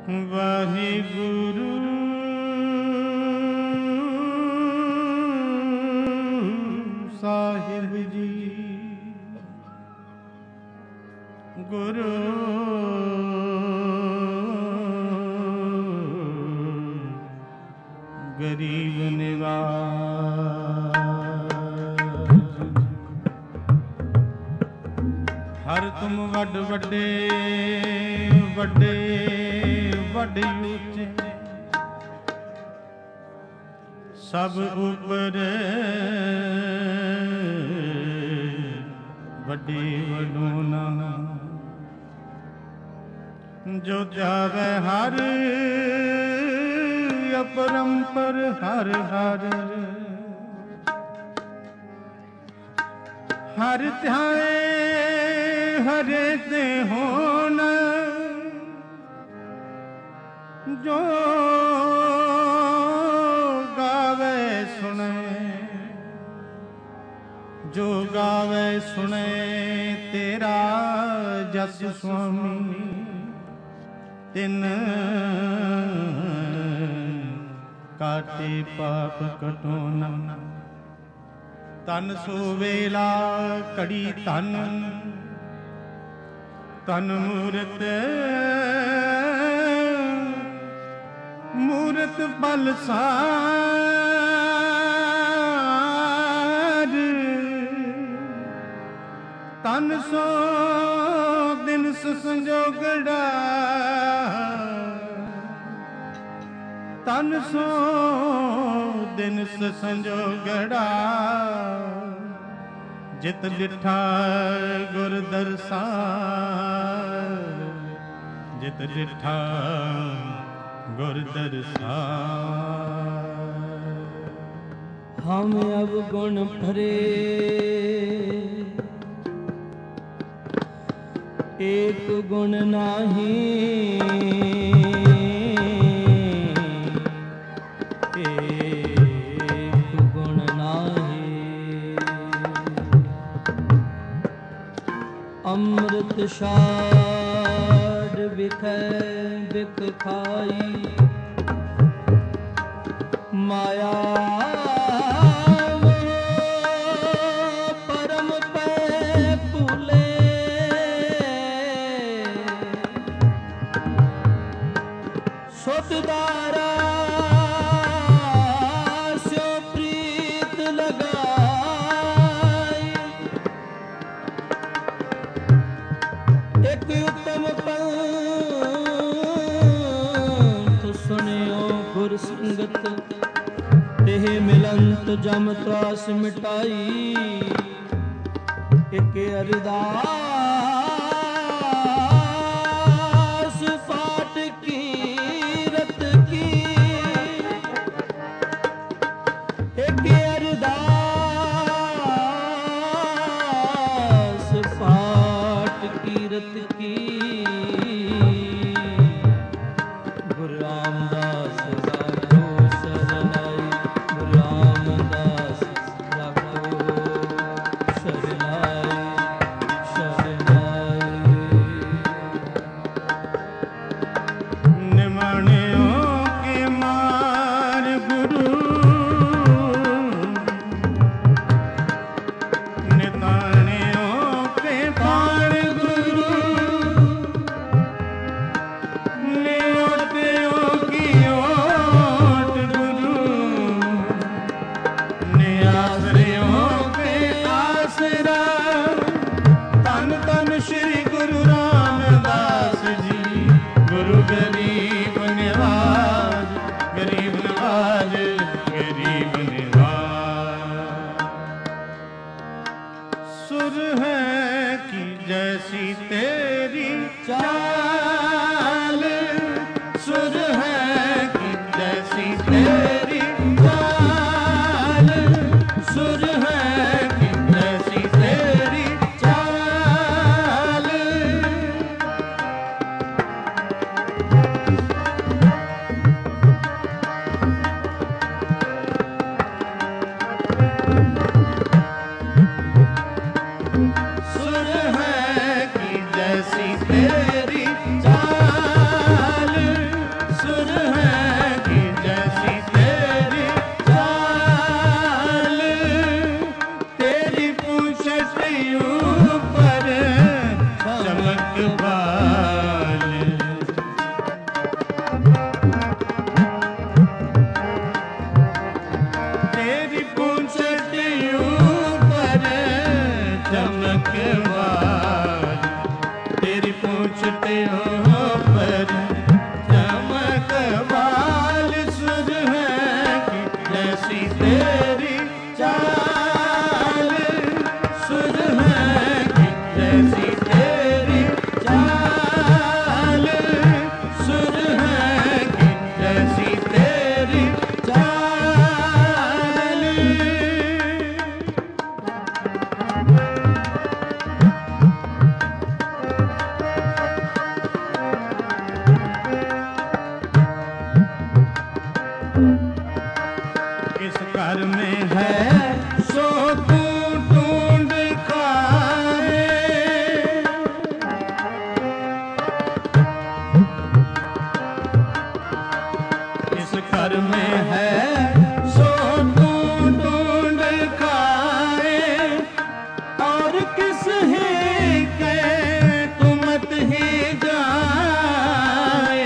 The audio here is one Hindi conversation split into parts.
वाहिगुरु साहिब जी। गुरु गरीब निवाज। हर तुम वड वड्डे वड्डे वड ऊंचे, सब ऊपर वड्डी वडूना। जो जावे हर अपरंपर हर हर, हर ध्याए हरे ते होना। जो गावे सुने, जो गावे सुने तेरा जस स्वामी। तिन काटे पाप कटोना। तन सो वेला कड़ी तन, तन मूरत मूरत बलसार। तन सो दिन संजोगड़ा, तन सो दिन संजोगड़ा। जित डिठा गुर दरसा, जित डिठा गुर दरसा। हम अब गुण भरे एक गुण नाही, एक गुण नाही। अमृत सार बिखै बिख खाई, माया परम पे भूले। सुतदारा स्यो प्रीत लगाई। एक उत्तम पंथ सुनियो गुर संगत, तेह मिलंत जम त्रास मिटाई। एक अरदास फाट कीरत की, एक अरदास फाट कीरत की। गुरु रामदास राखो शरणाई, गुरु रामदास राखो शरणाई शरणाई। निमाणियों के मार गुरु, निताणियों के पार गुरु। नियोटियों की ओट गुरु, नियासरियों के आसरा। तन तन श्री गुरु रामदास जी। गुरु गरीब निवाज, गरीब निवाज, गरीब निवाज। सुर है कि जैसी तेरी चाल, सुर है कि जैसी तेरी चाल। सुर है कि जैसी तेरी चाल। सुर है कि जैसी तेरी चाल। कर में है सो तू ढूंढ खाए, और किस ही के तू मत ही जाए।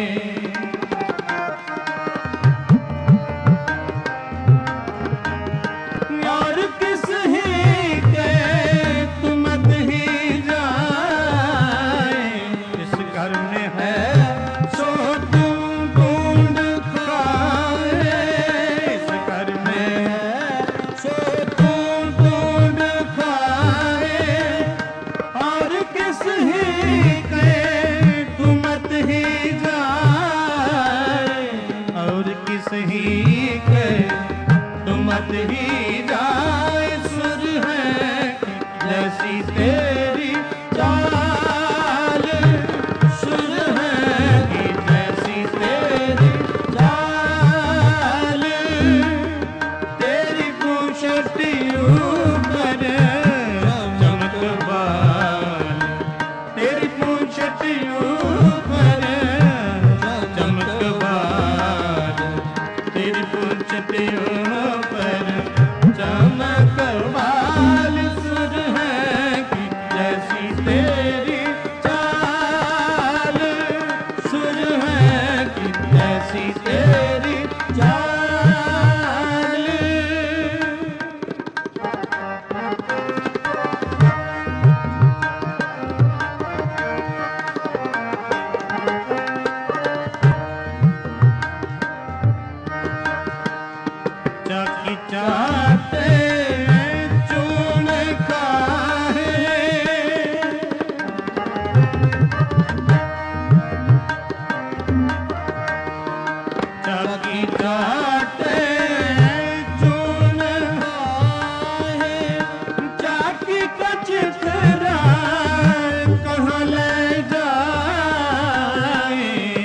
और किस ही के तू मत ही जाए, इस घर में है सो तू ढूंढ खाए, इस घर में है सो तू ढूंढ खाए, और किस ही के तू मत ही जाए, और किस ही के तू मत ही जाए। सुर है जैसी तेरी चाल, सुर है कि जैसी तेरी चाल, तेरी पूंछटी ऊपर चमक बाल, तेरी पूंछटी ऊपर चमक बाल, तेरी पूंछटी ऊपर चमक बाल। सुर है कि जैसी तेरी चाल, सुर है कि जैसी तेरी चाल। चाकी चाहते चून खाए, चाकी चाहते चून खाए, चाकी का चिथरा कहाँ ले जाए।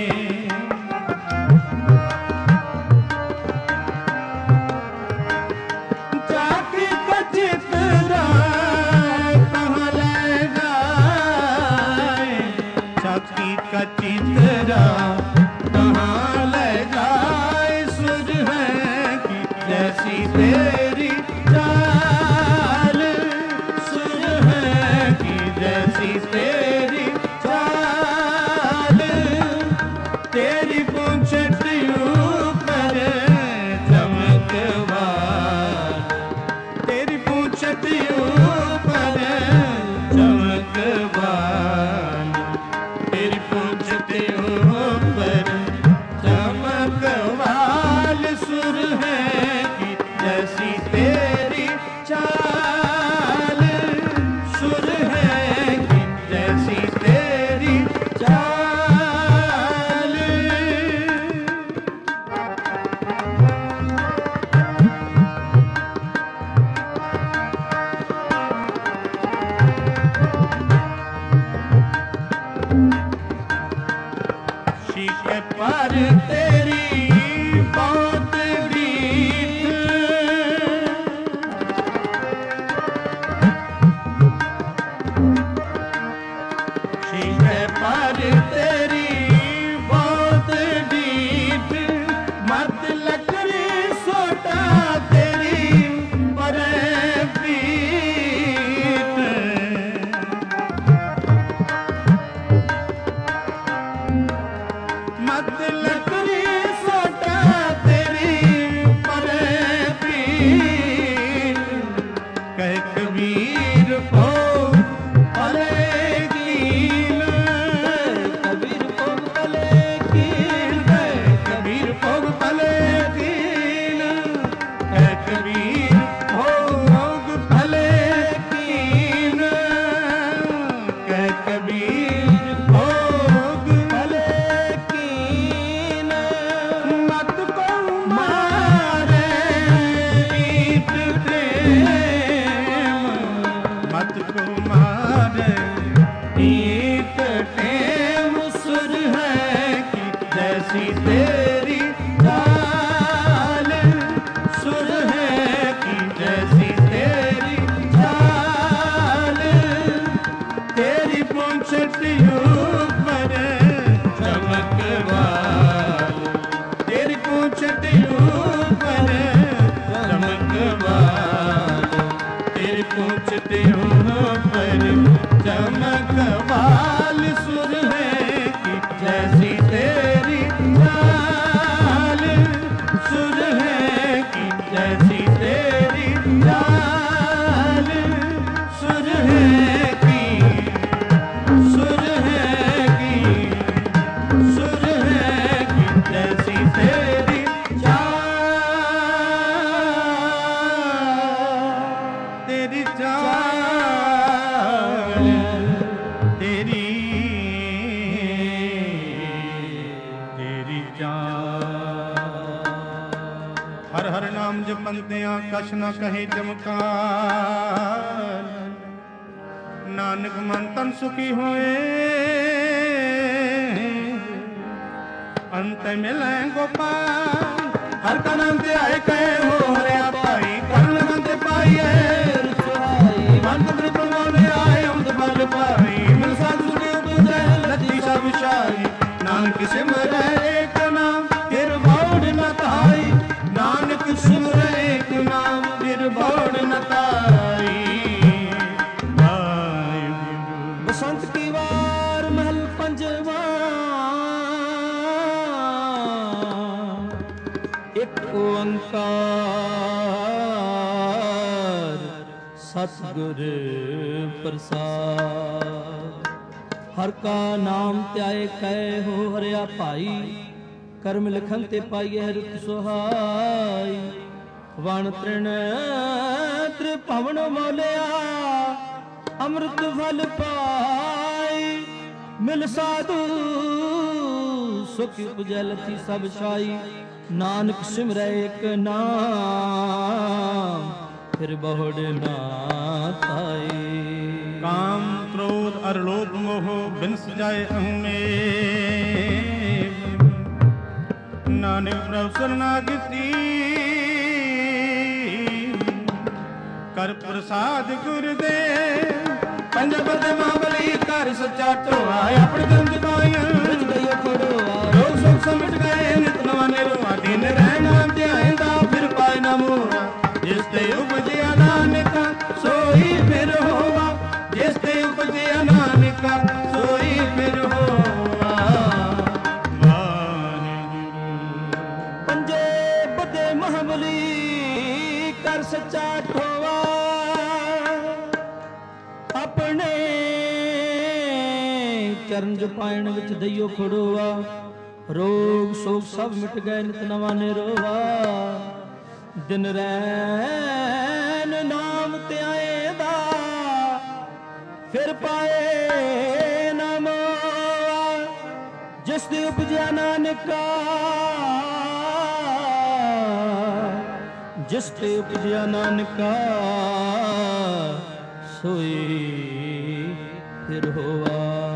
चाकी का चिथरा कहाँ ले जाए, चाकी का चिथरा कहाँ ले जाए। सुर है कि जैसी तेरी चाल, सुर है कि जैसी तेरी चाल, तेरी पूंछटी ऊपर चमक बाल, तेरी पूंछटी ऊपर चमक बाल, तेरी पूंछटी ऊपर चमक बाल। सुर है कि जैसी तेरी चाल, सुर है कि जैसी तेरी चाल। शीश पर तेरी बहुत रीत, शीश पर तेरी बहुत रीत, मत लकड़ी सोटा तेरी पर प्रीत। मत लकड़ी सोटा तेरी पर प्रीत, कह कबीर को भले कीन, कबीर को भले कीन, कबीर को भले कीन, कह कबीर भोग भले कीन, कह कबीर भोग भले कीन। मत को मारे ईट प्रेम, मत को मारे ईट प्रेम। सुर है कि जैसी तेरी चाल, सुर है कि जैसी तेरी चाल, तेरी पूंछटी ऊपर चमक बाल, तेरी पूंछटी जैसी तेरी चाल सुर है कि जैसी तेरी चाल सुर है कि सुर है कि सुर है कि जैसी तेरी तेरी चाल तेरी तेरी चाल। हर हर नाम जपंतियां कछ न कहे चमकार, नानक मन तन सुखी होए अंत मिले गोपाल। हर का नाम ते आए कहे हो हरिया पाई, करण मंत पाइए मन तन प्रमोने आए अमृत फल पाई। मिल साधु सुखे उपजै लती सब शाही, नानक सिमरै एक नाम फिर बौड़ न ताई। नानक सिमरै एक नाम फिर बौड़ न ताई। बसंत की वार महल पंजवा, एक ओंकार सतगुर प्रसाद। हर का नाम त्याए कै हो हरिया भाई, कर्म लिखन ते पाइए रुत सुहाई। वण तृण त्रिभवन मोलिया अमृत फल पाई। मिल साधु सुख उपजै लथी सब शाई। नानक सिमरै एक नाम फिर बहुड़ ना ताई। काम क्रोध अर लोभ मोह बिनस जाए अहमे, नानक प्रभु शरणागति कर प्रसाद गुरुदेव। पंजबद मामली कर सच्चा टोआ, अपने गंज पाया रोग सुख समिट गए नित नवा निरवा। दिन रहना ध्यायंदा फिर पाए न मोरा, जिस ते उपजिया नानका सोई फिर होवा। जिस ते उपजिया नानका सोई फिर होवा। पंजे बदे महाबली कर सच्चा ठोआ, अपने चरण जपायण विच दइयो खड़ोआ। रोग शोक सब मिट गए नित नवा निरोवा। दिन रैन नाम त्याए दा फिर पाए नाम। जिस दे उपजया नानका, जिस ते उपजया नानका सोई फिर होवा।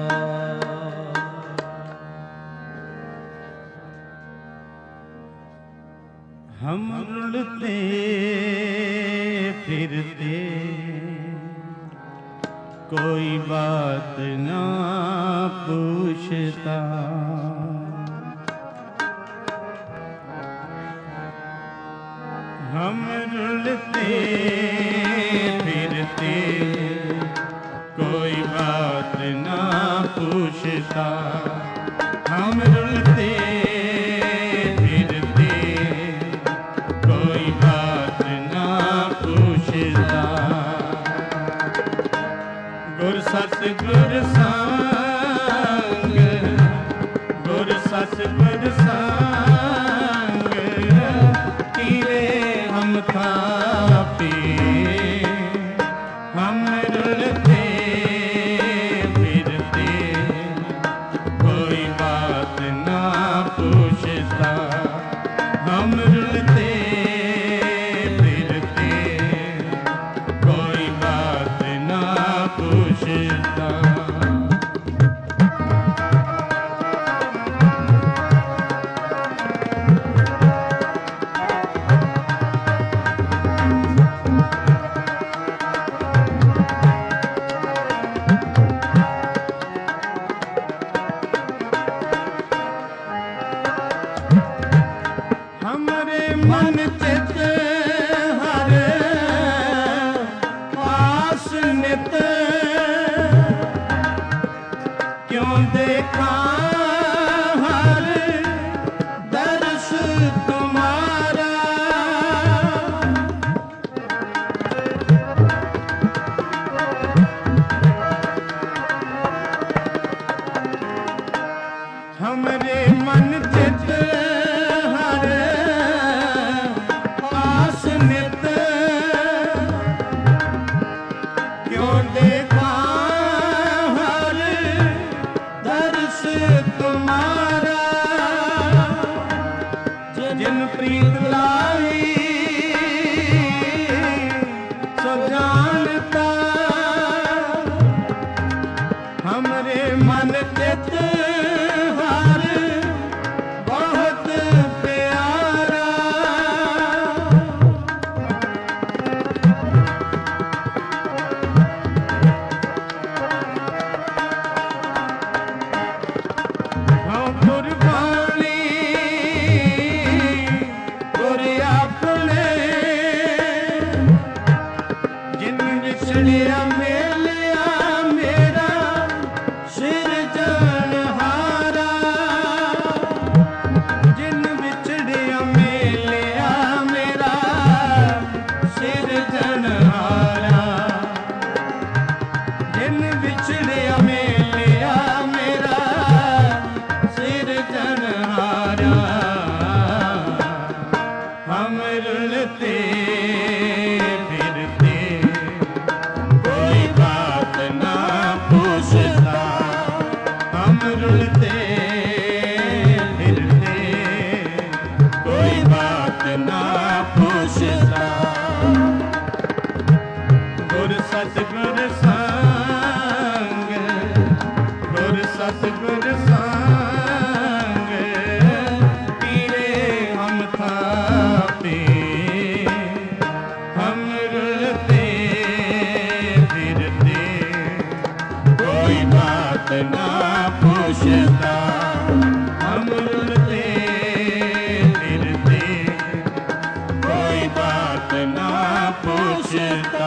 हम रुलते फिरते कोई बात ना पूछता। हम रुलते फिरते कोई बात ना पूछता। हम रुलते फिरते कोई बात ना पूछता। गुर सतगुर संग, गुर सतगुर संग कीरे हम थापे। हम रुलते फिरते कोई बात ना पूछता। हम रुलते फिरते कोई बात ना पूछता। हमरे मन चित हर पास नित क्यों देखा हमरे मन चित हर आस नित क्यों देखा हर दर्श तुम्हारा जिन प्रीत लाई सो जानता हमरे मन चित हर बहुत प्यारा हाँ कुर्बानी गुर अपने जिन विछड़िया मेलिया मेरा सिर जनहारा जिन विछड़िया मेलिया मेरा सिर जनहारा जिन विछड़िया मेलिया मेरा सिर जनहारा हम रुलते फिरते कोई बात ना पूछता हम रुलते फिरते कोई बात ना पूछता गुर सतगुर संग गुर सतगुर संग पीरे हम थापे हम रुलते फिरते कोई बात ना पूछता हम रुलते फिरते कोई बात ना पूछता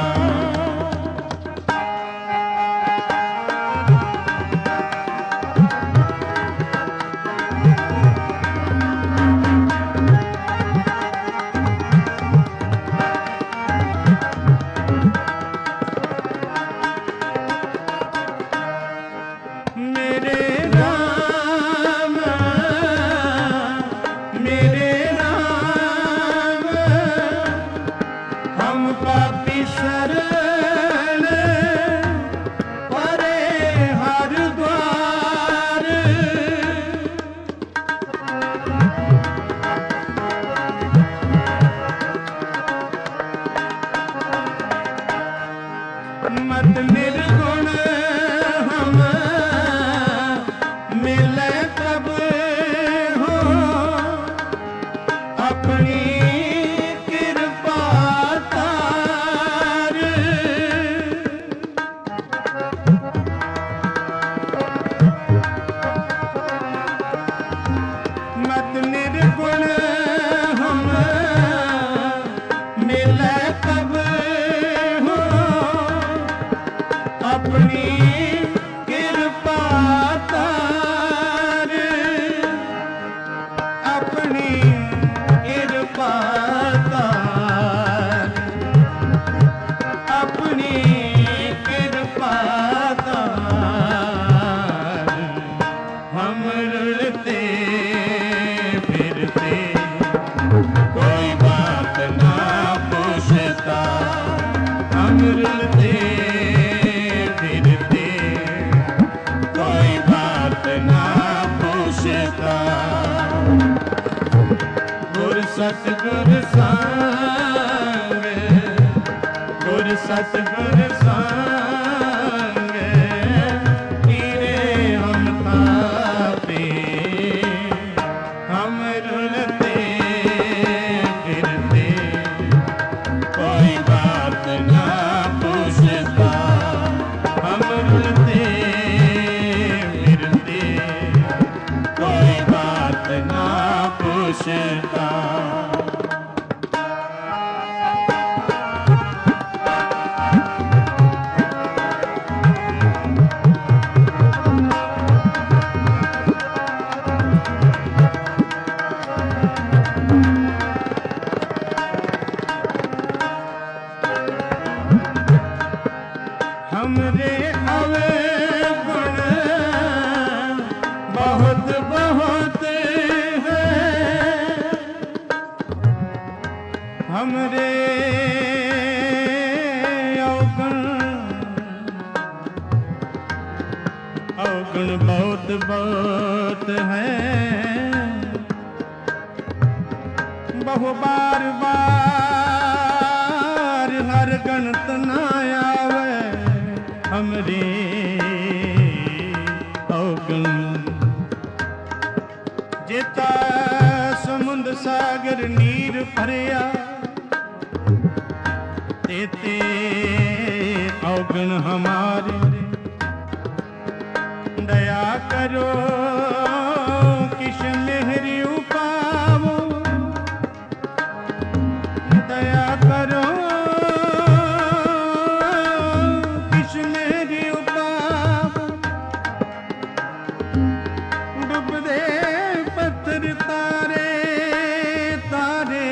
मेरे राम हम पापी शरण परे हर द्वार मत निर्गुण हम मिले कब हो अपनी कृपा तार मत निर्गुण हम मिले कब हो अपनी कृपा तार अपनी कृपा तार अपनी कृपा तार हम रुलते फिरते कोई बात ना पूछता हम रुलते फिरते कोई बात ना पूछता गुर सतगुर संग गुर सतगुर संग पीरे हम थापे हम रुलते फिरते कोई बात ना पूछता हम रुलते फिरते कोई बात ना पूछता हमरे अवगुण बहुत बहुत हमरे अवगुण बहुत बहुत हैं, बहु बार बार हर गणत न आवे हमरे अवगुण। जेता समुंद सागर नीर भरिया तेते अवगुण हमारे। दया करो किश मेहरी उपावो, दया करो किश मेहरी उपावो। डूब दे पत्थर तारे तारे,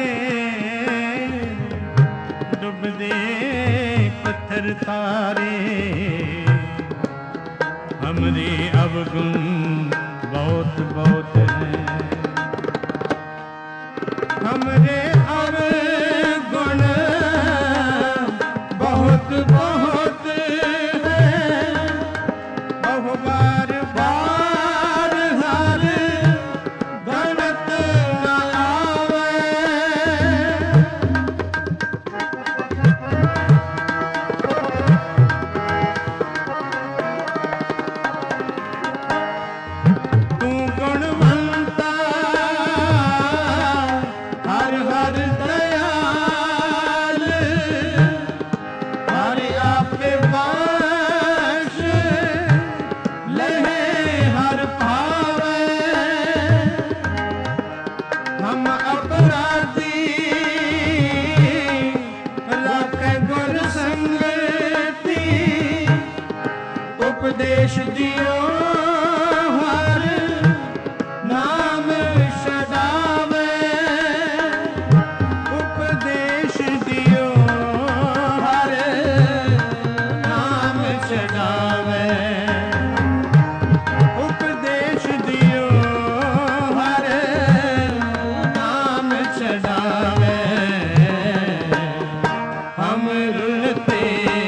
डूब दे पत्थर तारे। हमरे अवगुण बहुत बहुत हैं, हमरे अवगुण बहुत बहुत हैं, बहु बार बार हर गणत न आवे। हम अपराधी रख गुर संगति, उपदेश दियो हर नाम सदावे। उपदेश दियो हर नाम सदावे, उपदेश दियो हर नाम सदावे। हम रुलते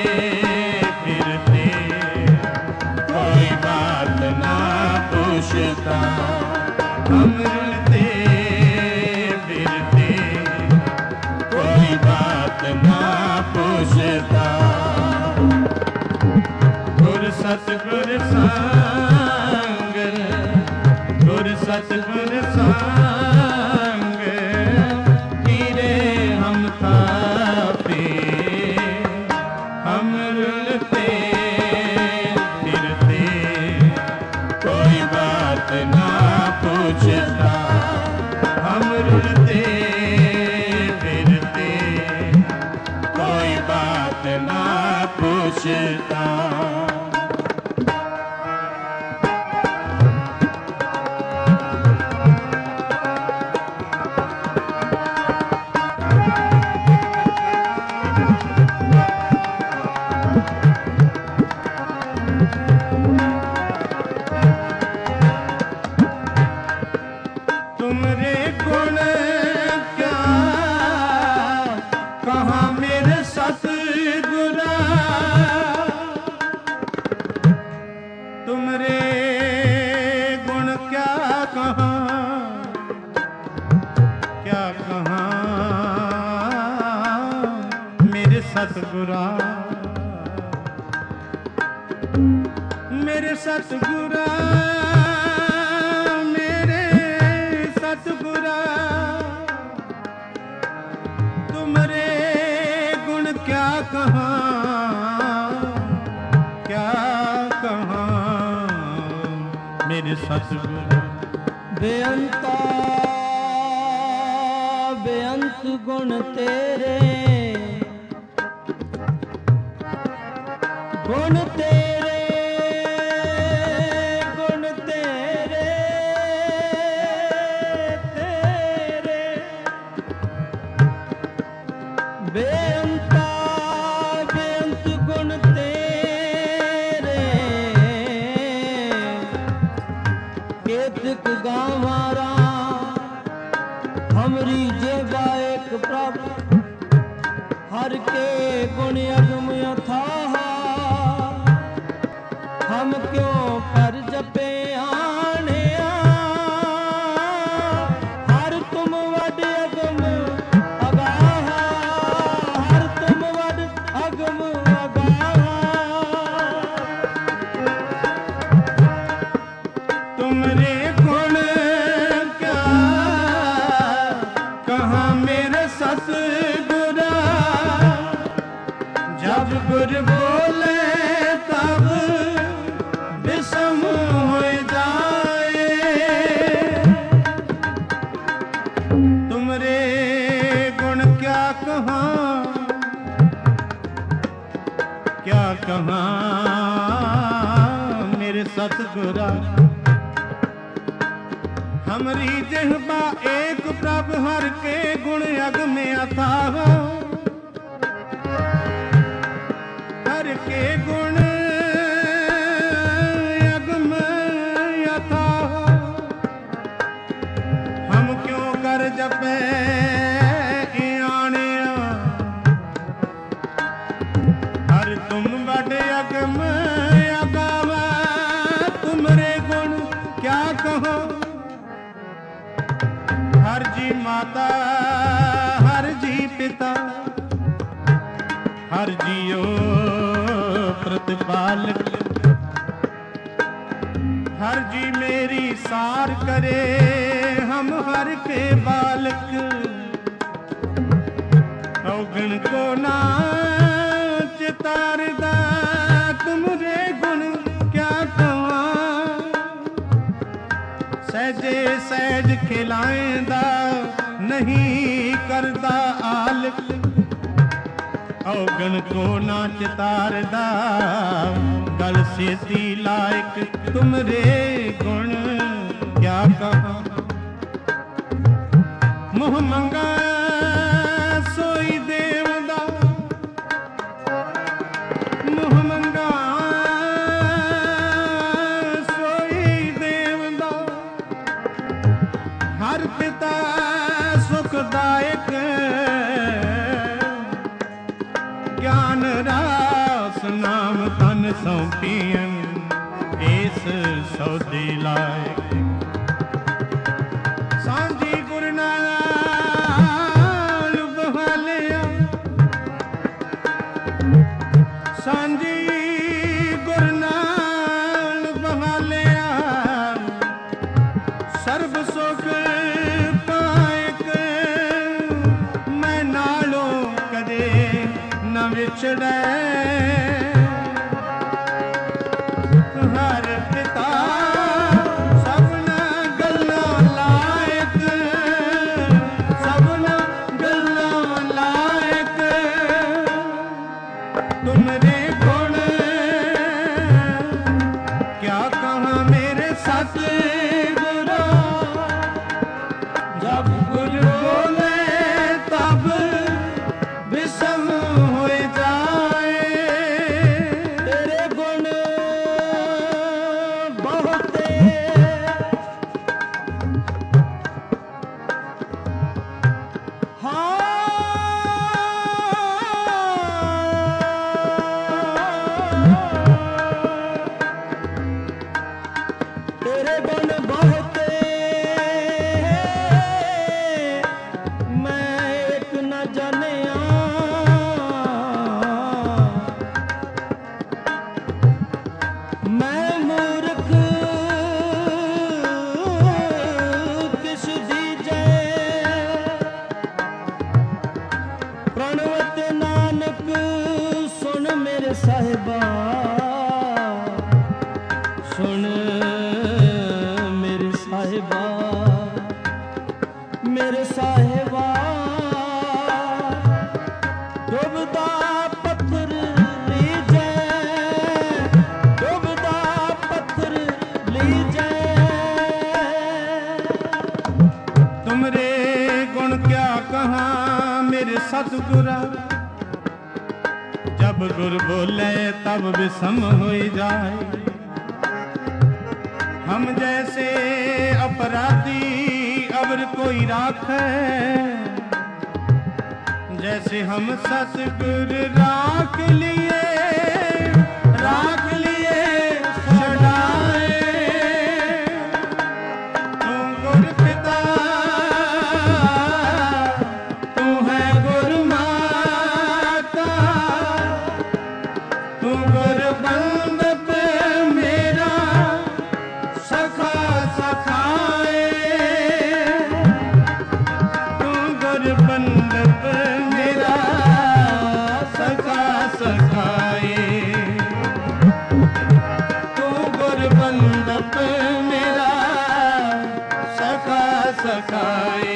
फिरते कोई बात ना पूछता, हम रुलते फिरते कोई बात ना पूछता। गुर सतगुर संग, गुर सतगुर संग, गिरे हम थापे। हम रुलते फिरते कोई बात ना पूछता, हम रुलते फिरते कोई बात ना पूछता। तुमरे गुण क्या कहाँ मेरे सतगुरा, तुमरे गुण क्या कहाँ मेरे सतगुरा। मेरे सतगुरा, मेरे सतगुरा, तुमरे गुण क्या कहाँ मेरे सतगुरु। बेअंता बेअंत गुण तेरे, गुण तेरे, गुण तेरे, तेरे बेअंता बेअंत गुण तेरे। केतक गावारा हमरी जेबा एक प्राप्त हर के गुण अगम अथाह, हम क्यों कर जपे आणिया। हर तुम वड अगम अगाह, हर तुम वड अगम अगाह। तुमरे गुण क्या कहा मेरे सतगुरा, जब गुर बोले तब विषम हो जाए। तुमरे गुण क्या कहा मेरे सतगुरा। हमरी जिह्वा एक प्रभ हर के गुण अग में अथाह, हर के गुण अग में अथाह। हम क्यों कर जपे आणिया, हर तुम बड़े अग में अगावा। तुमरे गुण क्या कहो, हर जी माता हर जी पिता, हर जियो प्रतिपालक। हर जी मेरी सार करे, हम हर के बालक। अवगुण को ना चितारदा, तुमरे गुण क्या कहा। सहजे सहज खिलाएंदा, नहीं करदा आलक। अवगुण को ना चितारदा, गल सेती लायक। तुमरे गुण क्या कहा। मुँह मंगा सोई देवदा, मुँह मंगा सोई देवदा। हर पिता सुखदायक, ज्ञान रास नाम तन सौंपियन। इस सौदी लायक सांझी गुर नाल बहालिया, सांझी गुर नाल बहालिया। सर्ब सुख पायक, मैं नालों कदे न विछड़े। हर पिता सबना गल्लां लायक, सबना गल्लां लायक। तुमरे गुण क्या कहा मेरे सतगुरा, जब गुर बोले तब विषम हो जाए। तेरे गुण बहुते, तेरे गुण बहुते, मैं एक न जानिया। मैं मूर्ख किस दीजे, प्रणवत नानक सुन मेरे साहिबा। सुन मेरे साहिबा, मेरे साहिबा। डुबदा पत्थर लीजे, डुबदा पत्थर लीजे। तुमरे गुण क्या कहा मेरे सतगुरा, जब गुर बोले तब विषम हो जाए। हम जैसे अपराधी अवर कोई राखे, जैसे हम सतगुर राख लिए छड़ाए। तू गुर पिता तू है गुर माता, तू गुर बंदप मेरा सखा सखाए। तू गुर बंदप मेरा सखा सखाए। तू गुर बंदप मेरा सखा सखाए।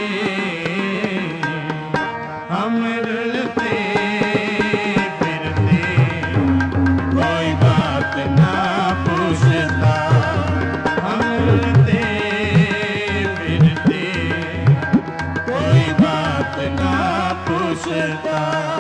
हम रुलते फिरते कोई बात ना पूछता। हम रुलते फिरते कोई बात ना पूछता।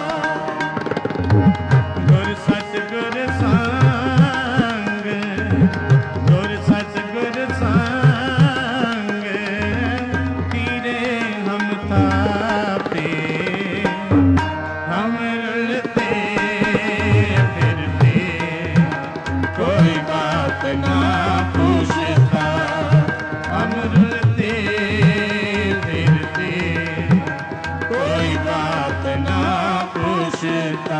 गुर सतगुर संग, गुर सतगुर संग, पीरे हम तापे। हम रुलते फिरते कोई बात ना पूछता। हम रुलते फिरते कोई बात ना पूछता।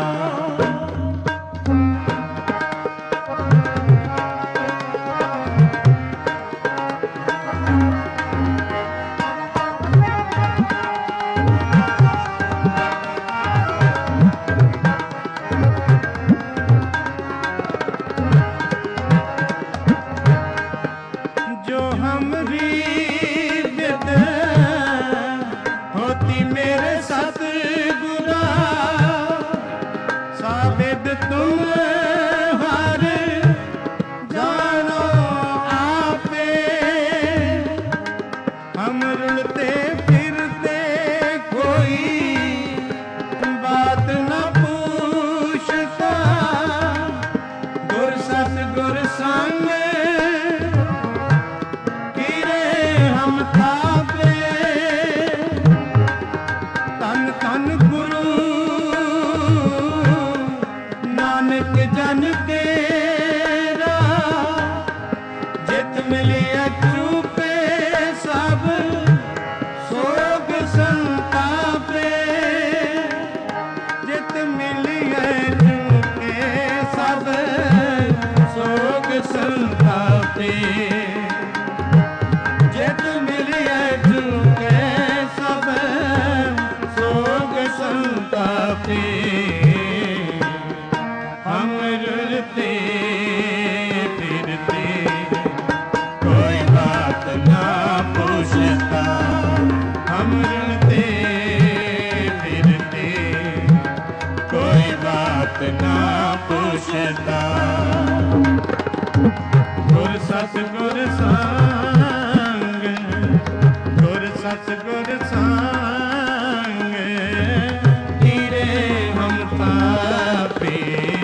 जो हमरी विद होती मेरे सतगुरा, साबित तुम हर जानो आपे। हम रुलते फिरते कोई बात न पूछता। गुर सतगुर संग हम थापे। तन तन गुरु नानक जन तेरा, जित मिलिया चूपे सब सोग संतापे। जित मिलिया चूपे सब सोग संतापे। जित मिलिए झुके सब सोग संतापे। हम रुलते फिरते कोई बात ना पूछता। हम रुलते फिरते कोई बात ना पूछता। गुर सतगुर संग, गुर सतगुर संग, हीरे हम तापे।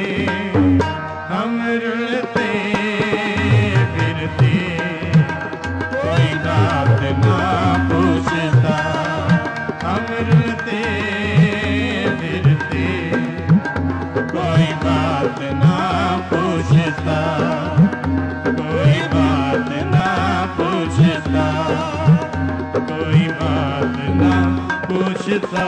हम रुलते फिरते कोई बात ना पूछता। हम रुलते फिरते कोई बात ना पूछता। कोई बात ना पूछता। कोई बात ना पूछता।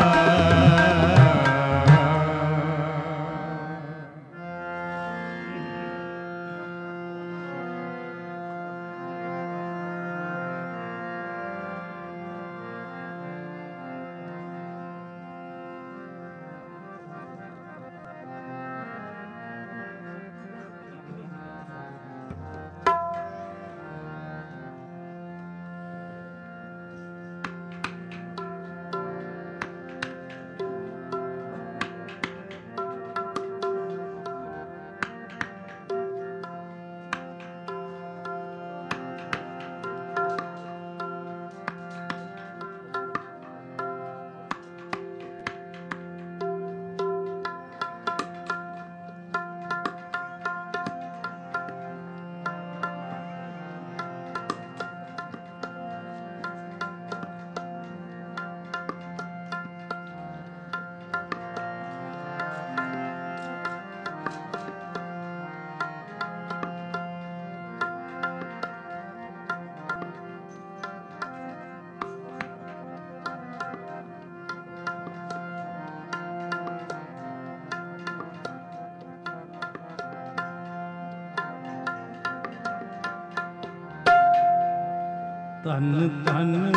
ਧੰਨ ਧੰਨ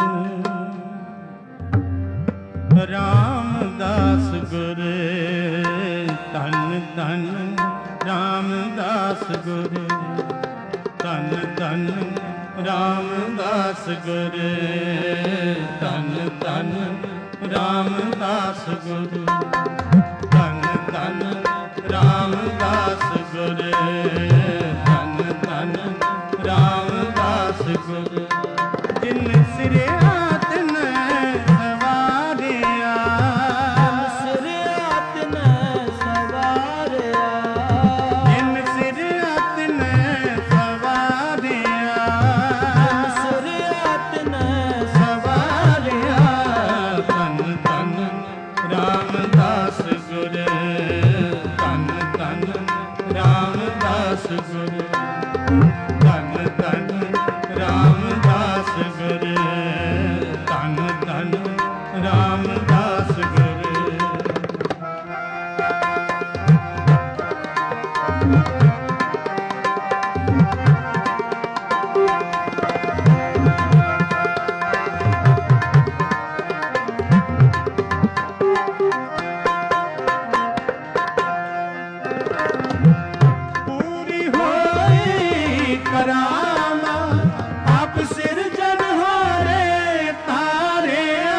ਰਾਮਦਾਸ ਗੁਰ, ਧੰਨ ਧੰਨ ਰਾਮਦਾਸ ਗੁਰ, ਧੰਨ ਧੰਨ ਰਾਮਦਾਸ ਗੁਰ, ਧੰਨ ਧੰਨ ਰਾਮਦਾਸ ਗੁਰ, ਧੰਨ ਧੰਨ ਰਾਮਦਾਸ ਗੁਰ, ਧੰਨ ਧੰਨ ਰਾਮਦਾਸ ਗੁਰ। ਜਿਨ ਸਿਰਿਆ ਤਿਨ ਸਵਾਰਿਆ, ਸਿਰਿਆ ਤਿਨ ਸਵਾਰਿਆ, ਜਿਨ ਸਿਰਿਆ ਤਿਨ ਸਵਾਰਿਆ, ਸਿਰਿਆ ਤਿਨ ਸਵਾਰਿਆ। ਧੰਨ ਧੰਨ ਰਾਮਦਾਸ ਗੁਰ, ਧੰਨ ਧੰਨ ਰਾਮਦਾਸ ਗੁਰ, ਧੰਨ ਧੰਨ ਰਾਮਦਾਸ ਗੁਰ, ਧੰਨ ਧੰਨ ਰਾਮਦਾਸ ਗੁਰ। ਪੂਰੀ ਹੋਈ ਕਰਾਮਾ ਆਪ ਸਿਰਜਣਹਾਰੇ ਤਾਰਿਆ,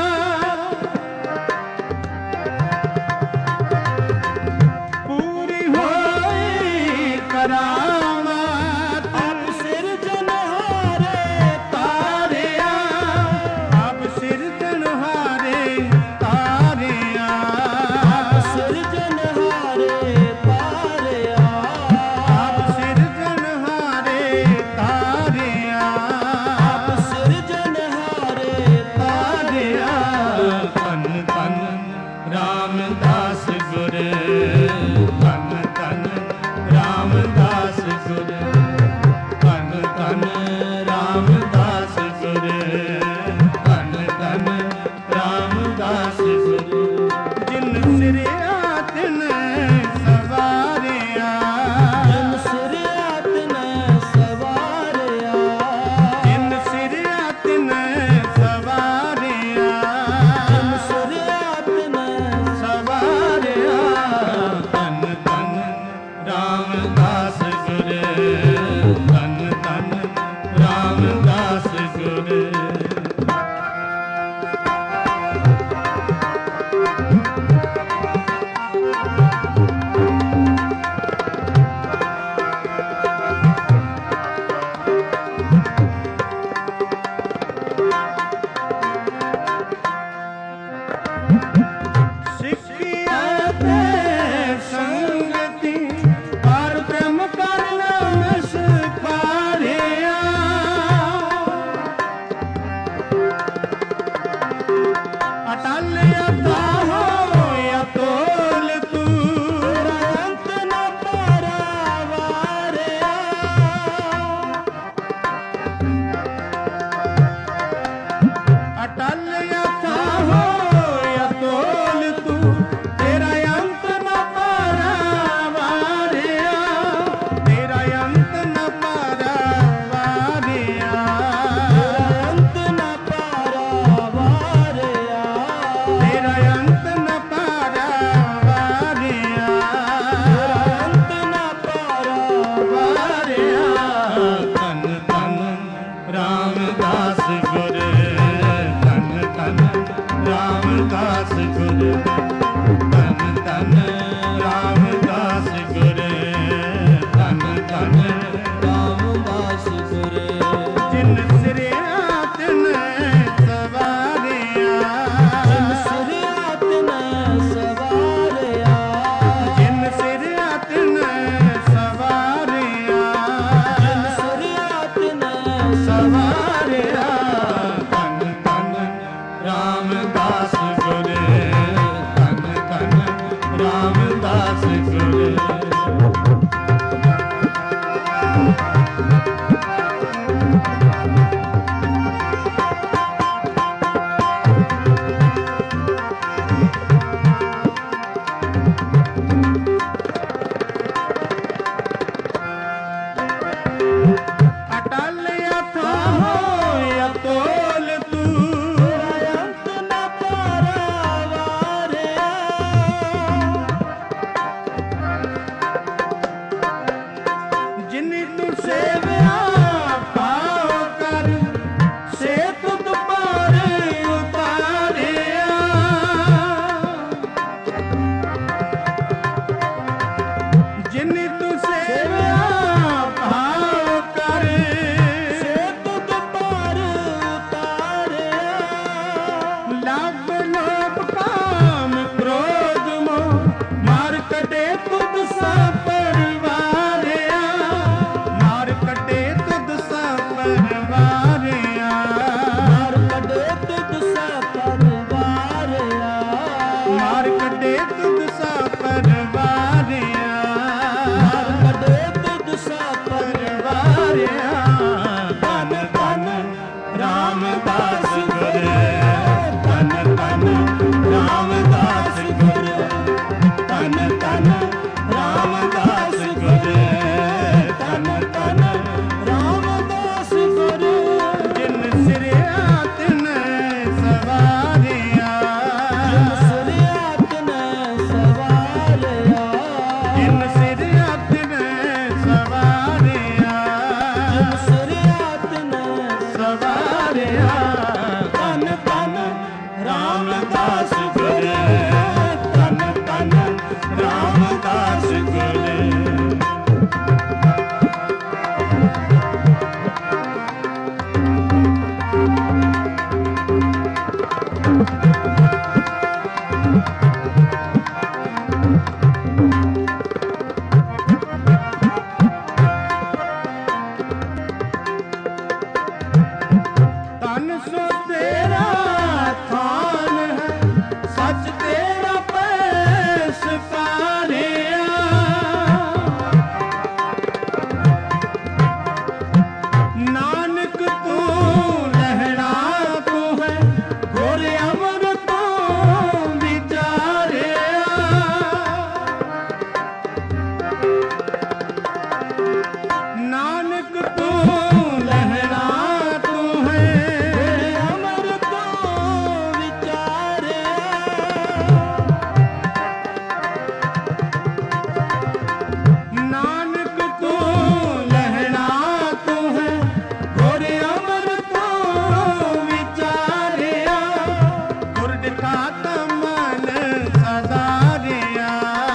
ਪੂਰੀ ਹੋਈ ਕਰਾਮਾ ਆਪ ਸਿਰਜਣਹਾਰੇ ਤਾਰਿਆ, ਆਪ ਸਿਰਜਣਹਾਰੇ ਤਾਰਿਆ, ਆਪ ਸਿਰਜਣਹਾਰੇ ਤਾਰਿਆ, ਆਪ ਸਿਰਜਣਹਾਰੇ ਤਾਰਿਆ, ਆਪ ਸਿਰਜਣਹਾਰੇ ਤਾਰਿਆ। ਧੰਨ ਧੰਨ ਰਾਮਦਾਸ ਗੁਰ, ਧੰਨ ਧੰਨ ਰਾਮਦਾਸ ਗੁਰ, ਧੰਨ ਧੰਨ ਰਾਮਦਾਸ ਗੁਰ, ਧੰਨ ਧੰਨ ਰਾਮਦਾਸ ਗੁਰ। ਜਿਨ ਸਿਰਿਆ ਤਿਨ ਸਵਾਰਿਆ, ਜਿਨ ਸਿਰਿਆ ਤਿਨ ਸਵਾਰਿਆ, ਜਿਨ ਸਿਰਿਆ ਤਿਨ ਸਵਾਰਿਆ, ਜਿਨ ਸਿਰਿਆ ਤਿਨ ਸਵਾਰਿਆ। ਧੰਨ ਧੰਨ ਰਾਮਦਾਸ ਗੁਰ, ਧੰਨ ਧੰਨ ਰਾਮਦਾਸ ਗੁਰ। ਸਿੱਖਿਆ ਤੇ ਸੰਗਤੀ ਪਰ ਬ੍ਰਹਮ ਕਰ ਨਮਸਕਾਰਿਆ, ਅਟਲ ਅਤਾ ਹੋਇਆ ਤੋਲ ਤੂੰ, ਅੰਤ ਨ ਪਰਵਾਰਿਆ, ਅਟਲ ਅਤਾ ਹੋਇਆ ਤੋਲ ਤੂੰ, ਤੇਰਾ ਅੰਤ ਨ ਪਰਵਾਰਿਆ, ਤੇਰਾ ਅੰਤ ਨ ਪਰਵਾਰਿਆ, ਅੰਤ ਨ ਪਰਵਾਰਿਆ, ਤੇਰਾ ਅੰਤ ਨ ਪਰਵਾਰਿਆ, ਅੰਤ ਨ ਪਰਵਾਰਿਆ। ਧੰਨ ਧੰਨ ਰਾਮਦਾਸ ਗੁਰ, ਧੰਨ ਧੰਨ ਰਾਮਦਾਸ ਗੁਰ, ਧੰਨ ਧੰਨ ਰਾਮਦਾਸ ਗੁਰ, ਧੰਨ ਧੰਨ ਰਾਮਦਾਸ ਗੁਰ, ਜਿਨ ਸਿਰਿਆ ਤਿਨ ਸਵਾਰਿਆ, ਜਿਨ ਸਿਰਿਆ ਤਿਨ ਸਵਾਰਿਆ, ਜਿਨ ਸਿਰਿਆ ਤਿਨ ਸਵਾਰਿਆ, ਜਿਨ ਸਿਰਿਆ ਤਿਨ ਸਵਾਰਿਆ। ਧੰਨ ਧੰਨ ਰਾਮਦਾਸ ਗੁਰ, ਧੰਨ ਧੰਨ ਰਾਮ ਤੇਰਾ ਥਾਨ ਹੈ, ਸੱਚ ਤੇਰਾ ਪੈਸ ਪਾਰਿਆ। ਨਾਨਕ ਤੂੰ ਲਹਿਣਾ ਤੂੰ ਹੈ, ਗੁਰ ਅਮਰ ਤੂੰ ਵਿਚਾਰਿਆ। ਨਾਨਕ ਤੂੰ ਲਹਿਣਾ ਤੂੰ ਹੈ, ਗੁਰ ਅਮਰ ਤੂੰ ਵਿਚਾਰਿਆ। ਨਾਨਕ ਤੂੰ ਲਹਿਣਾ ਤੂੰ ਹੈ, ਗੁਰ ਅਮਰ ਤੂੰ ਵਿਚਾਰਿਆ। ਗੁਰ ਦਿਖਾ ਤਾ ਮਨ ਸਦਾਰਿਆ,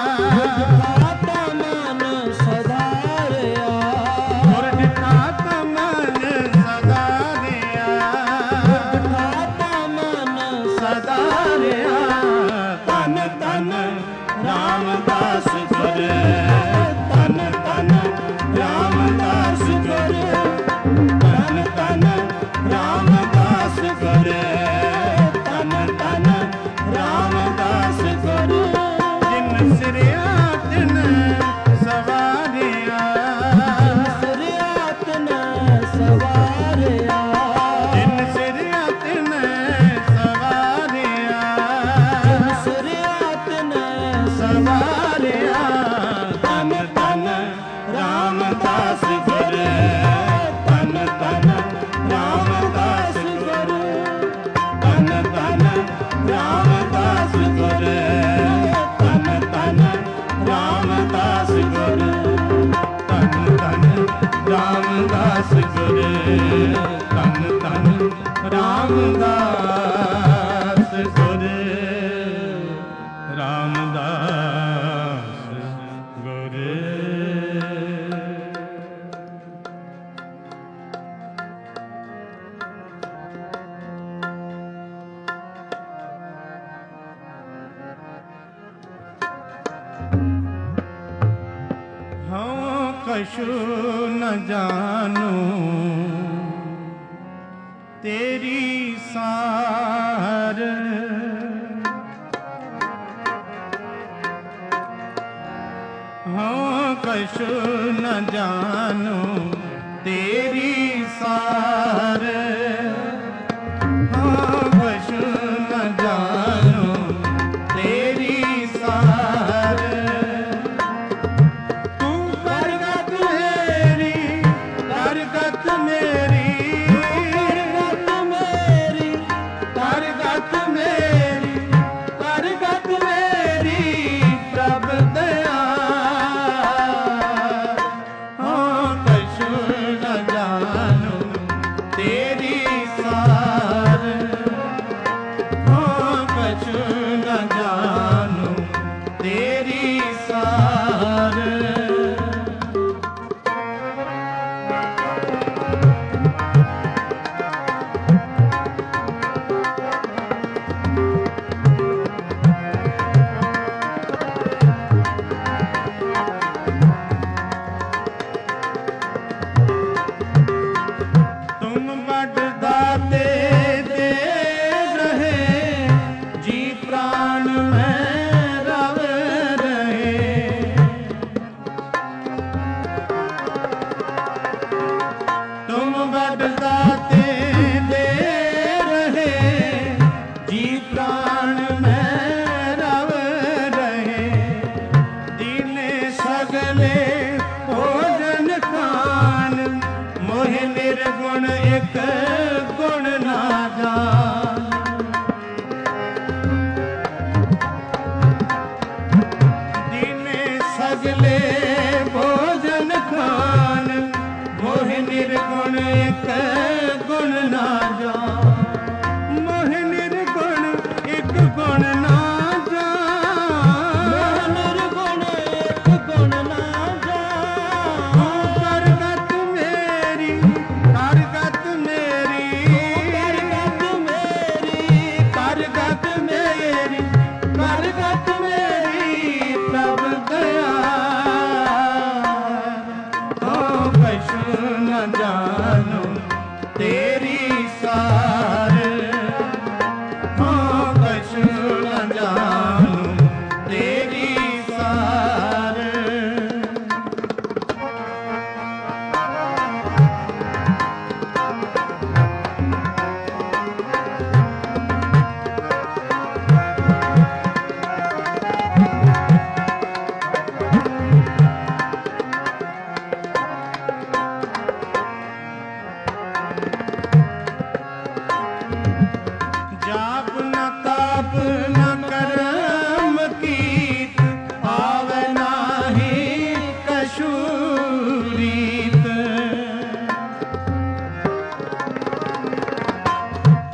ਗੁਰ ਦਿਖਾ ਤਾ ਮਨ ਸਦਾਰਿਆ, ਸਦਾਰਿਆ। ਧੰਨ ਧੰਨ ਰਾਮਦਾਸ ਗੁਰ, ਧੰਨ ਧੰਨ ਰਾਮਦਾਸ ਗੁਰ, ਧੰਨ ਧੰਨ ਰਾਮਦਾਸ ਗੁਰ, ਧੰਨ ਧੰਨ ਰਾਮਦਾਸ ਗੁਰ। ਜਿਨ ਸਿਰਿਆ ਤਿਨ ਸਵਾਰਿਆ, ਜਿਨ ਸਿਰਿਆ ਤਿਨ ਸਵਾਰਿਆ, ਸਵਾਰਿਆ। ਧੰਨ ਧੰਨ ਰਾਮਦਾਸ ਗੁਰ, ਧੰਨ ਧੰਨ ਰਾਮਦਾਸ ਗੁਰ, ਧੰਨ ਧੰਨ ਰਾਮਦਾਸ ਗੁਰ, ਧੰਨ ਧੰਨ ਰਾਮਦਾਸ ਗੁਰ, ਧੰਨ ਧੰਨ ਰਾਮਦਾਸ ਗੁਰ, ਧੰਨ ਧੰਨ ਰਾਮਦਾਸ ਗੁਰ, ਰਾਮਦਾਸ ਗੁਰ। ਹਉ ਕਛੂ ਨ ਜਾਣੂ ਤੇਰੀ ਸਾਰ, ਹਉ ਕਛੂ ਨ ਜਾਣੂ ਤੇਰੀ ਸਾਰ, ਹਉ ਕਛੂ ਨ ਜਾਣੂ ਤੇਰੀ ਸਾਰ। ਤੂੰ ਕਰਗਤ ਮੇਰੀ, ਕਰਗਤ ਮੇਰੀ, ਕਰਗਤ ਮੇਰੀ, ਕਰਗਤ ਮੇਰੀ ਪ੍ਰਭ ਦਇਆ। ਹਾਂ ਕਛੂ ਨ ਜਾਣੂ ਤੇਰੀ ਸਾਰ,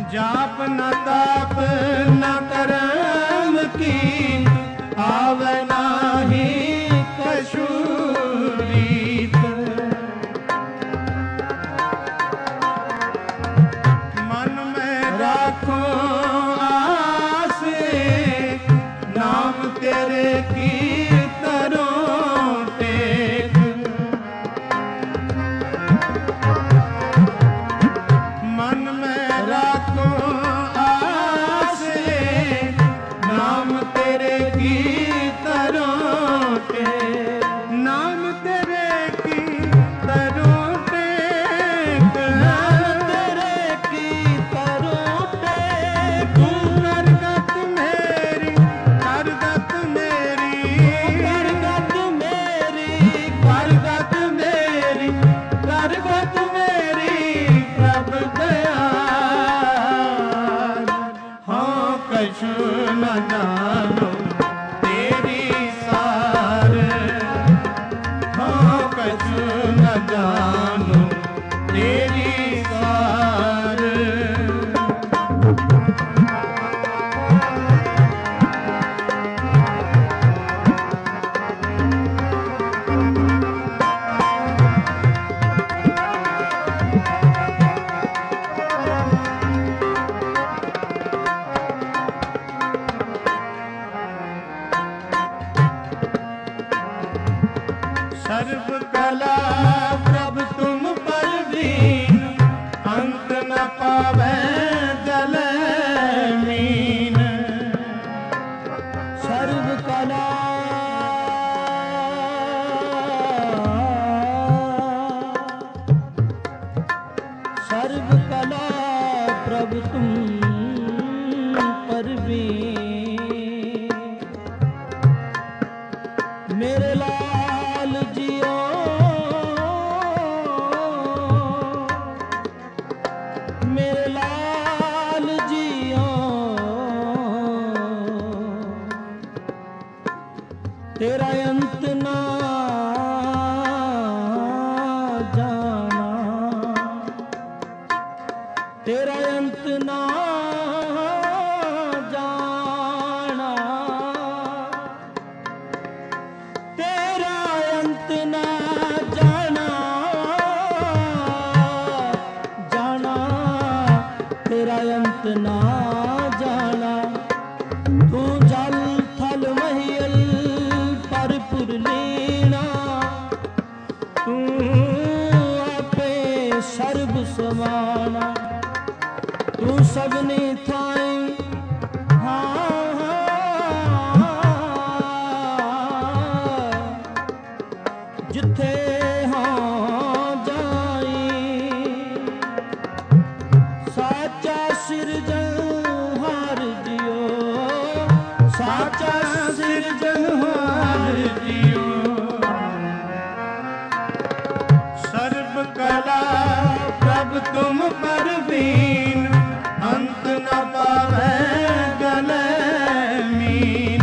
जाप न ताप न करम की आवे नाही कछु रीत। मन में राखो आस नाम तेरे की तरो टेक। मन में राखो आस नाम तेरे की तरो टेक। नाम तेरे की तरो टेक। नाम तेरे की तरो टेक। तू करगत मेरी करगत मेरी करगत मेरी करगत मेरी करगत मेरी प्रभ दयाल। हाँ कछु न जानो तेरी सार। हाँ कछु न जानो तेरी सार। सर्व कला प्रभ तुम परवीन अंत न पावे जल मीन। सर्व कला सर्व कला प्रभु तुम परवीन। मेरे लाल जियो मेरे लाल जियो तेरा अंत ना जाना। तेरा अंत ना जाना। तेरा अंत ना जाना जाना। तेरा अंत ना जाना। तू जल थल महियल परपुर लीना। तू आपे सर्व समाना। तू सबने थाई जिथे हाँ जाई। साचा सिरजनहार जियो साचा सिरजनहार जियो। सर्व कला प्रभ तुम परवीन अंत न पावे जल मीन।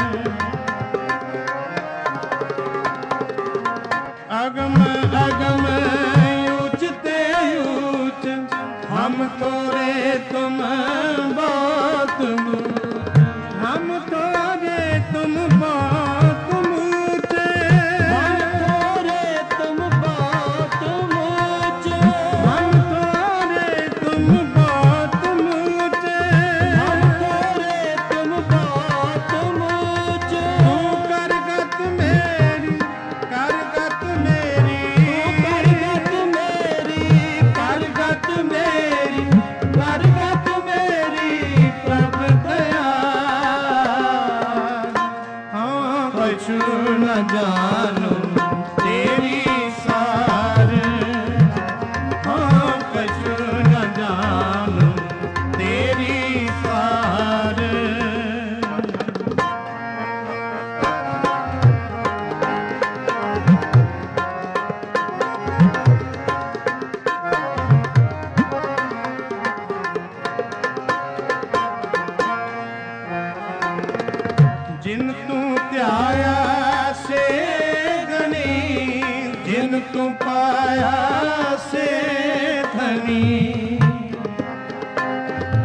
अगम अगम ऊंच ते ऊंच हम तोरे तुम बहुत ऊंच। हम तोरे तुम बहुत ऊंचे। हम तोरे तुम बहुत ऊंचे। हम तोरे तुम बहुत ऊंचे। हम तोरे तुम बहुत ऊंचे। तू करगत मेरी करगत मेरी करगत मेरी करगत मेरी करगत मेरी प्रभ दयाल। हाँ कछु न जानो तेरी सार। हाँ कछु न जानो तेरी सार। जिन तू त्याया से गनी जिन तू पाया से धनी।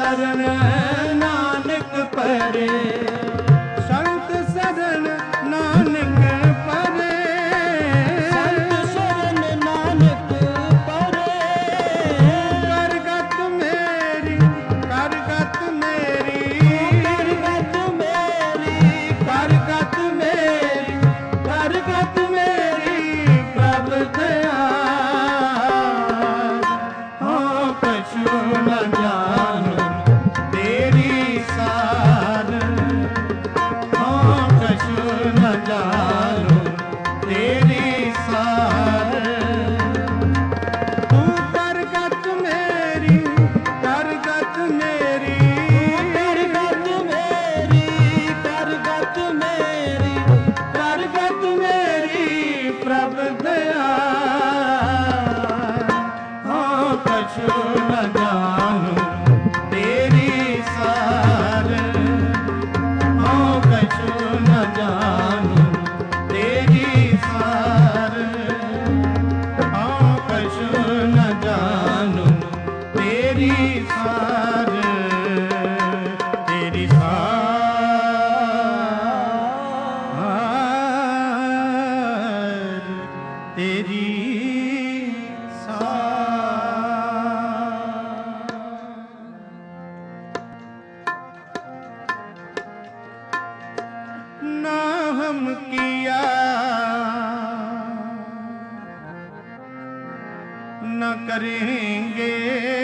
शरण नानक परे, संत शरण नानक परे, संत शरण नानक परे। करगत मेरी, करगत मेरी, करगत मेरी, करगत मेरी, करगत मेरी प्रभ दया। हाँ कछु न जानू तेरी सार, हाँ कछु न जानू तेरी सार। तू करगत मेरी, करगत मेरी, करगत मेरी, करगत मेरी, करगत मेरी प्रभ दया। हाँ कछु न जानू तेरी सार, हाँ कछु न जानू तेरी सार, हाँ कछु न जानू तेरी सार, तेरी सार, तेरी सार। ना हम किया न करेंगे,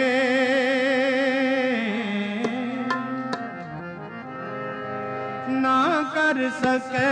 ना कर सके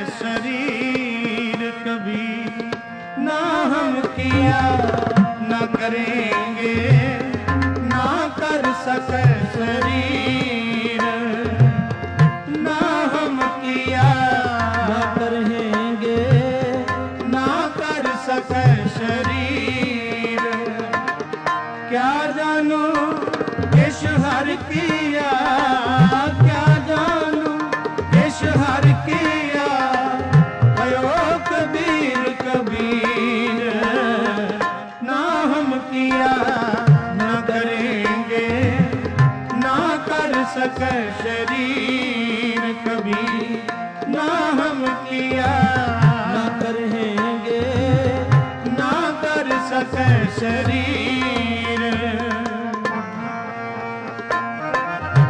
शरीर कभी, ना हम किया न करेंगे, ना कर सके शरीर, ना हम किया ना करेंगे, ना कर सके शरीर। क्या जानू किस हर किया, क्या जानू किस हर किया, भयो कबीर कबीर। ना हम किया न करेंगे, ना कर सके शरीर कभी, ना हम किया ना करेंगे, ना कर सके शरीर।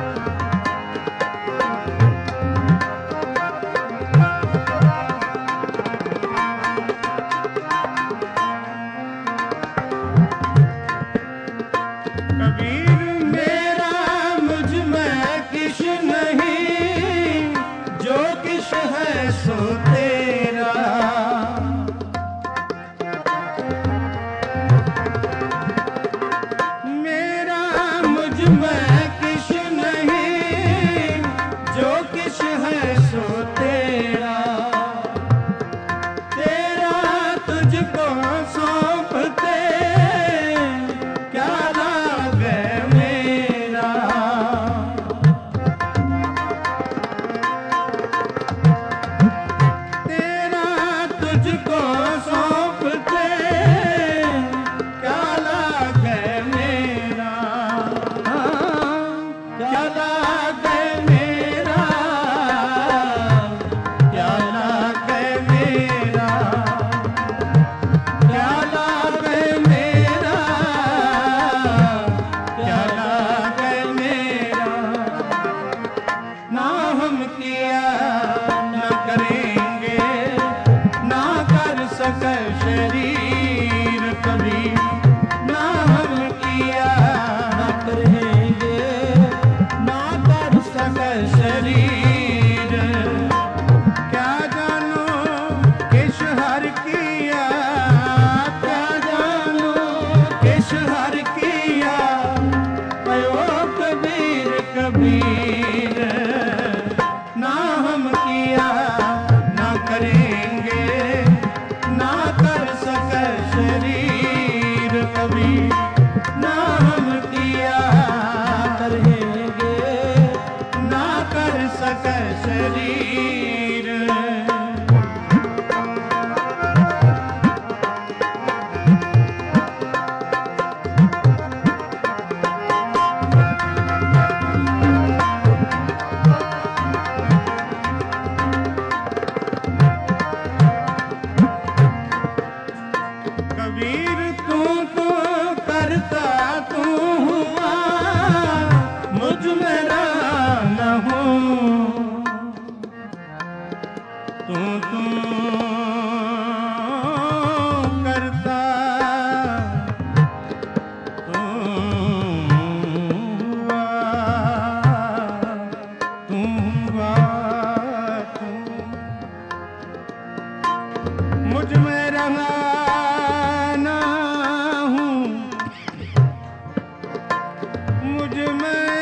मुझ में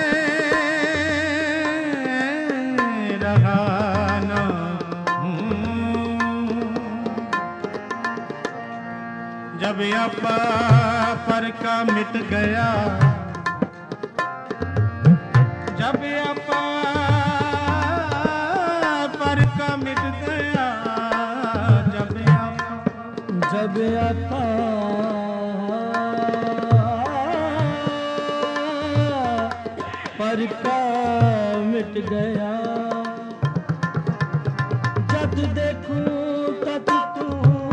रहा न हूँ। जब आपा पर का मिट गया, जब आपा पर का मिट गया, जब आपा पर का मिट गया, जब देखूं तब तू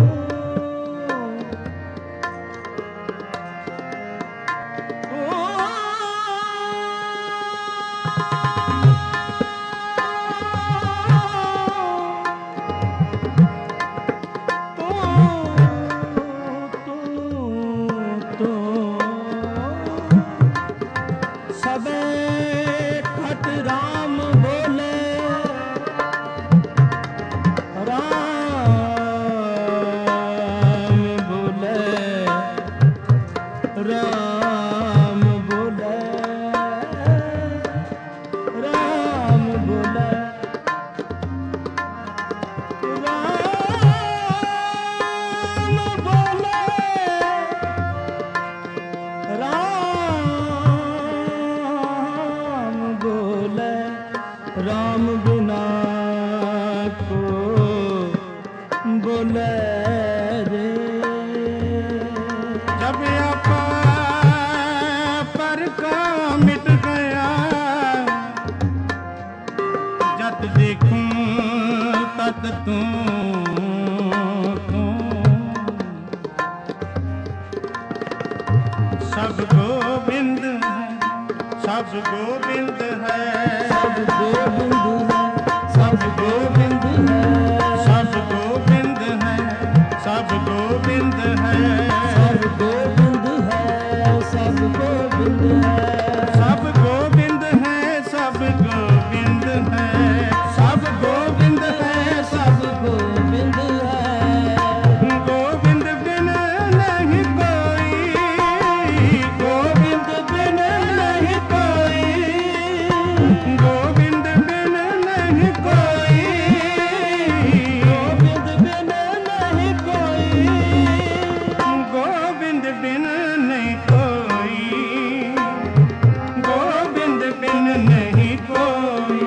राम बोले, राम बोले, राम बोले, राम बोले, राम बिना को बोले रे। जब आपा पर का मिट गया, जब देखूं तद तू सब गोविंद है, सब गोविंद है, सब गोविंद है, सब गोविंद है, सब गोविंद है, सब गोविंद है, सब गोविंद है, सब गोविंद है, सब गोविंद है, सब गोविंद है, सब गोविंद है, सब गोविंद है। गोविंद बिन नहीं कोई, गोविंद बिन नहीं कोई, गोविंद बिन नहीं कोई, गोविंद बिन नहीं कोई, गोविंद बिन नहीं कोई, गोविंद बिन नहीं कोई।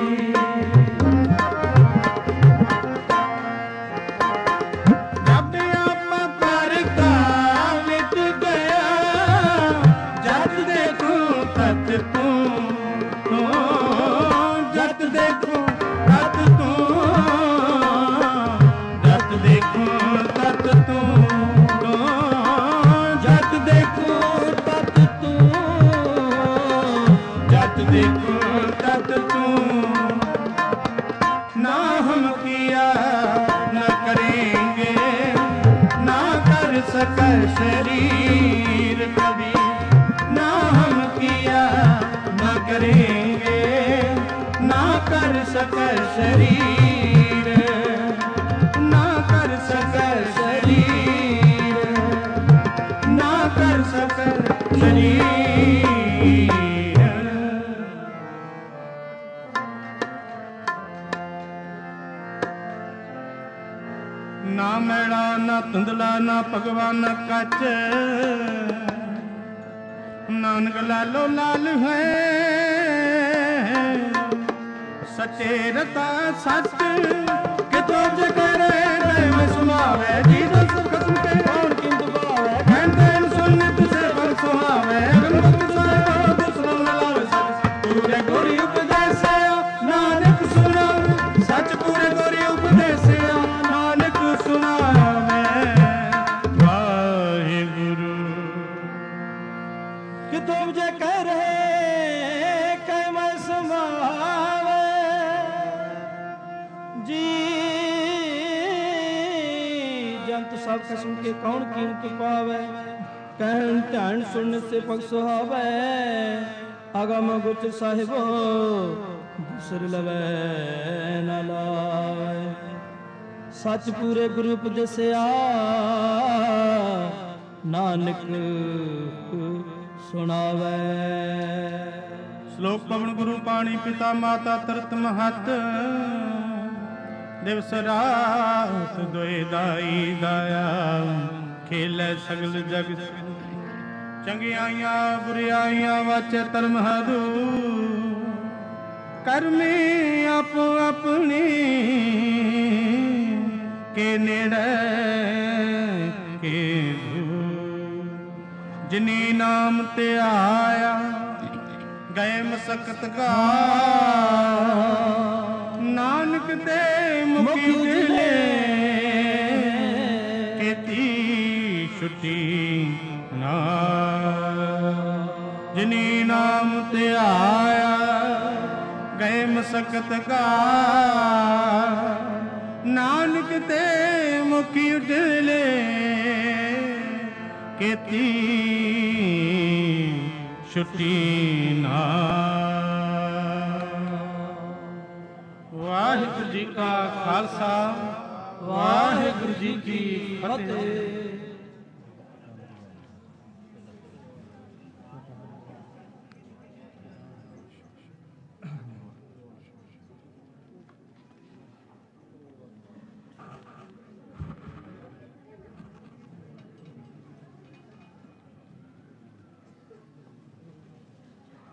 जब आपा पर का मिट गया, जब देखूं तब तू, जब देखूं तब तू, जब देखूं तब तू, जब देखूं तब तू, जब देखूं तब तू। ना हम किया न करेंगे, ना कर सका शरीर कभी, ना हम किया न करेंगे, ना कर सका शरीर, ना कर सका शरीर, ना कर सका शरीर। ना मैला ना धुंधला ना भगवान कच, नानक लालो लाल है, सचे रता सच कितों जगरे में सुनावे, जी दस खत्म के कौन किंद भावे, कहते सुन तुझे पर सुहावे, अगमत साहिब सुन लावे सच पूरे गोरी उपदेश नानक सुना, सच पूरे गोरी उपदेश नानक सुनावे। वाहिगुरु कि तुम जे कह रहे कह मैं समावे, जी जंत सब खसम के कौन कीमत पावे, कहन ध्यान सुनने से पग सुहावे, आगम गुप्त साहिबो दूसर लवे न लावे, सच पूरे गुरु उपदेसिया नानक सुनावे। ਸ਼ਲੋਕ ਪਵਨ ਗੁਰੂ ਪਾਣੀ ਪਿਤਾ ਮਾਤਾ ਤਰਤ ਮਹਤ ਦਿਵਸ ਰਾਤ ਦੋਇ ਦਾਈ ਦਾਇਆ ਖੇਲੇ ਸਗਲ ਜਗ ਚੰਗਿਆਈਆਂ ਬੁਰਿਆਈਆਂ ਵਾਚੇ ਧਰਮ ਹਦੂ ਕਰਮੀ ਆਪੋ ਆਪਣੀ ਕੇ ਨੇੜੇ ਕੇ ਜਿਨੀ ਨਾਮ ਤੇ ਆਇਆ ਗਏ ਮਸਕਤ ਕਾ ਨਾਨਕ ਤੇ ਮੁਖੀ ਉਜਲੇ ਕੀਤੀ ਛੁੱਟੀ ਨਾ ਜਿਨੀ ਨਾਮ ਤੇ ਆਇਆ ਗਏ ਮਸਕਤ ਕਾ ਨਾਨਕ ਤੇ ਮੁਖੀ ਉਜਲੇ ਕੀਤੀ ਛੁੱਟੀ ਨਾ। ਵਾਹਿਗੁਰੂ ਜੀ ਕਾ ਖਾਲਸਾ ਵਾਹਿਗੁਰੂ ਜੀ ਕੀ ਫਤਿਹ।